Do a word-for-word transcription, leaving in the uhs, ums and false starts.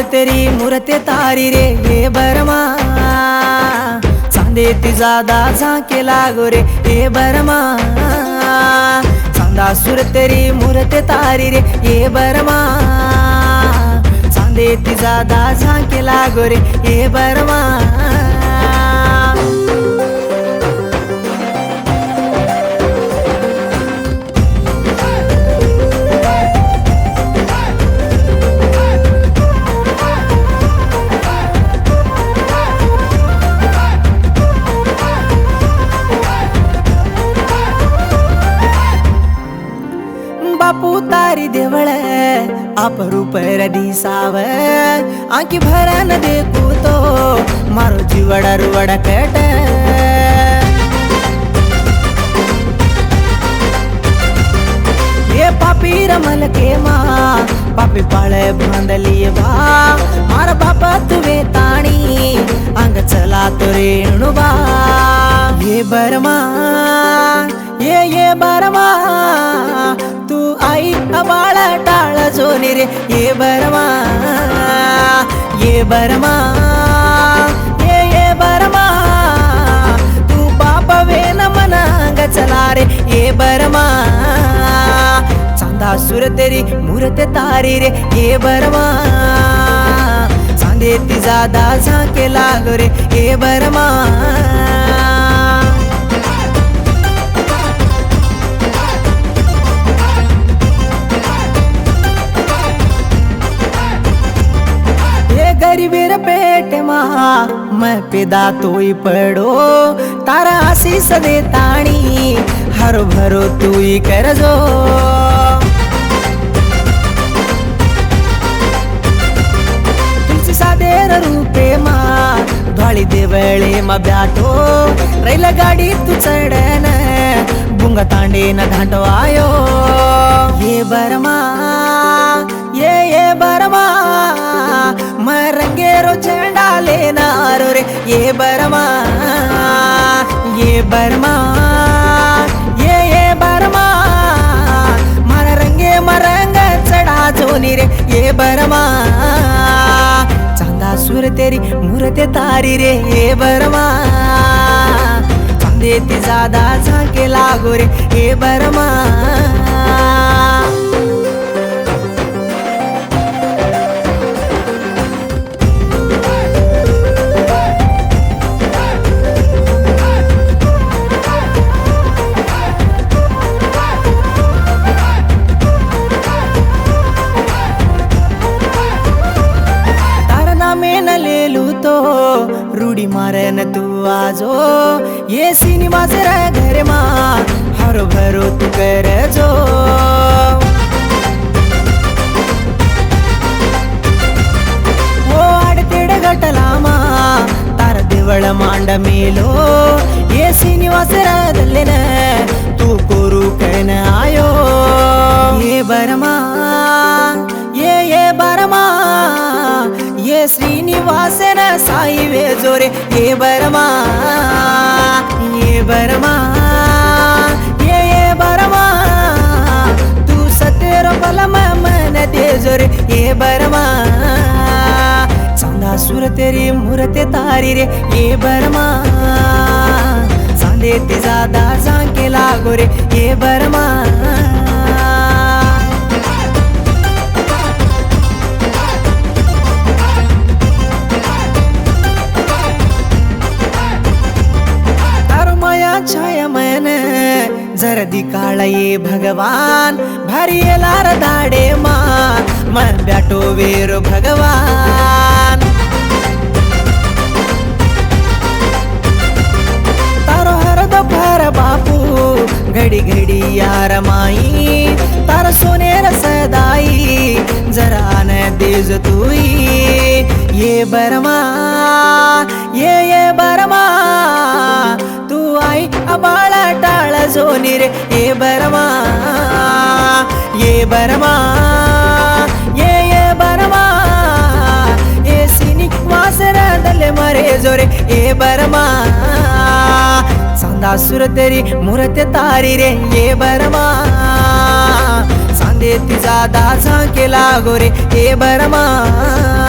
तेरी मूर्ते तारी रे ये बरमा चांदे तिजा दाजा के लागो रे ये बरमा चांदा सुर तेरी मूर्ते तारी रे ये बरमा चांदे तिजा दाजा के लागो रे ये बरमा बापू तारी देवळ अपरूप दिसाव आंखी भरन देखू तो मारो जीवड़ रुवड़ कट ये पापी रमल के माँ पापी पाळे बांधली बा मार बापा तुवे ताणी अंग चला तो रेणु बा ये बरमा ये ये बरमा तू आई अबाळ टाळ जोनी रे ये बरमा ये बरमा ये ये बरमा तू बाप वेन मनांग चला रे ये बरमा चांदा सुर तेरी मूर्ते तारी रे ये बरमा चांदे तिजा दाजा के लागो रे ये बरमा गरीबीर पेट महा मैं पैदा तो ही पड़ो तारा आशीष दे ताणी हरो भरो तू ही कर जो तुलसी सादेर रूपे मा धोळी देवळे मा ब्याटो रैल गाडी तू चढन बुंग तांडे न धांटवायो ये बरमा ये ये बरमा मैं रंगेरो झंडा लेना रो रे ये बरमा ये बरमा ये ये बरमा मारा रंगे मरंग चढ़ा जोनी रे ये बरमा चांदा सुर तेरी मूर्ते तारी रे ये बरमा चांदे तिजा दाजा के लागो रे ये बरमा रूडी मारन तू आजो ये सिनेमा से घर मा हरो भरो तू कर जो वो आडतेड गटला मा तार देवळ मांड मेलो ये सिनेमा से दल्लेन तू कोरू कन आयो ये बरमा ये ये बरमा ये श्रीनिवासन साई वे जोरे ये बरमा ये बरमा ये ये बरमा तू सतेरो बलम मन दे जोरे ये बरमा चांदा सुर तेरी मूर्ते तारी रे ये बरमा चांदे तिजा दाजा के लागो रे ये बरमा छाया मन जरदी काळ ये भगवान भारी लार दाडे मा मन ब्याटो वेरो भगवान तारो हर दोपहर बापू घडी घडी यार माई तार सोनेर सदाई जरा न देज तुई ये बरमा ये ये बरमा तू आई अबाळ टाळ जोनी रे ये बरमा ये बरमा ये ये बरमा ये सिनी वासर दले मरे जोरे ये बरमा चांदा सुर तेरी मूर्ते तारी रे ये बरमा चांदे तिजा दाजा के लागो रे ये बरमा